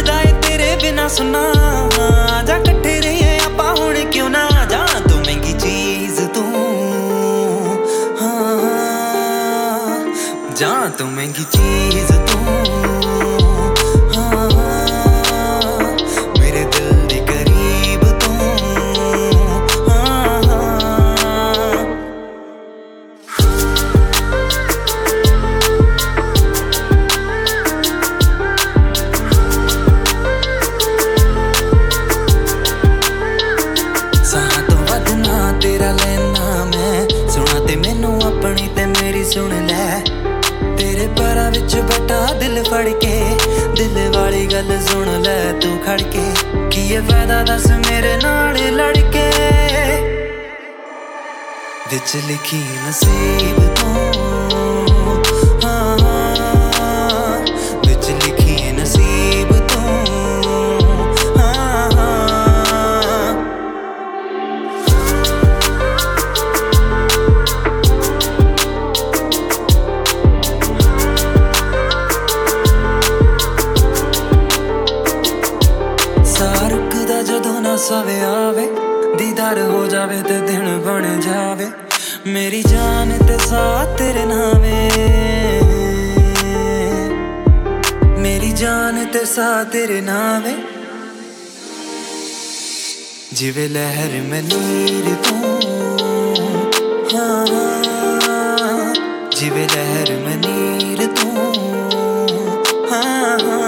लगदा है तेरे बिना सुना जा कट्ठे रहिए आपां हुण क्यों ना जा तू महंगी चीज तू हाँ जा तू महंगी चीज तू मेरे दिल दे करीब तू तेरा लेना मैं सुना ते मैनू अपनी ते मेरी सुन लै तेरे पैरां विच बैठा दिल फड़ के दिल वाली गल सुन लै तू खड़ के की ये फायदा दस मेरे नाल लड़ के विच लिखी नसीब तू विच लिखी नसीब तू जदों ना सवे आवे दीदार हो जावे ते दिन बन जावे मेरी जान ते साथ तेरे नावे मेरी जान ते साथ तेरे नावे जिवे लहर में नीर तू हाँ जिवे लहर में नीर तू हाँ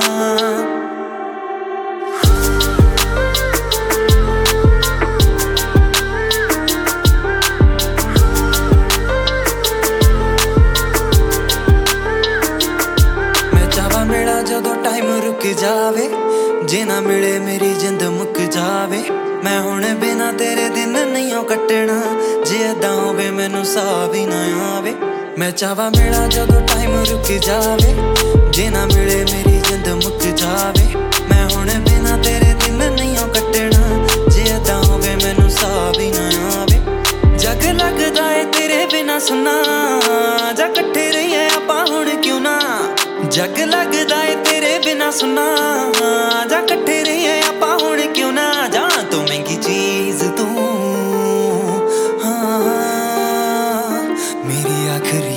जदों टाइम रुक जावे जे ना मिले मेरी जिंद मुक जावे मैं हुण बिना तेरे दिन नहीं कटना जे अदा होवे मैनू साह भी ना आवे मैं चाहवा मेरा जदों टाइम रुक जावे जे ना मिले मेरी जिंद मुक जावे मैं हुण बिना तेरे दिन नहीं कटना जे अदा होवे मैनू साह भी ना आवे जग लगदा है तेरे बिना सुना जा कट्ठे रहिए आपां हुण क्यों ना जग लगदा है तेरे बिना सुना जा कट्ठे रहिए आपां हुण क्यों ना जा तू महंगी चीज तू हाँ मेरी आखिरी